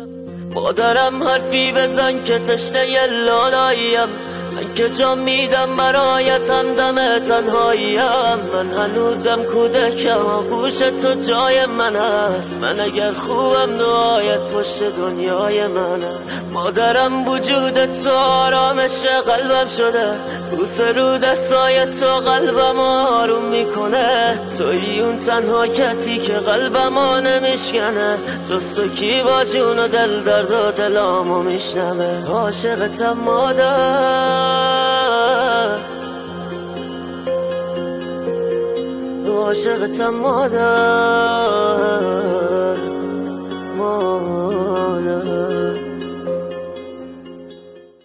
مادرم حرفی بزن که تشنه لالاییم، من که جام میدم برایتم دم تنهاییم. من هنوزم کودکم، گوش تو جای من است، من اگر خوبم دعایت پشت دنیای من است. مادرم وجود تو آرامش قلبم شده، بوس رو دستای تو قلبم آروم میکنه. تویی اون تنها کسی که قلبمو نمیشکنه، جز تو کی با جون و دل درد و دلامو میشنوه. عاشقتم مادر، عاشقتم مادر.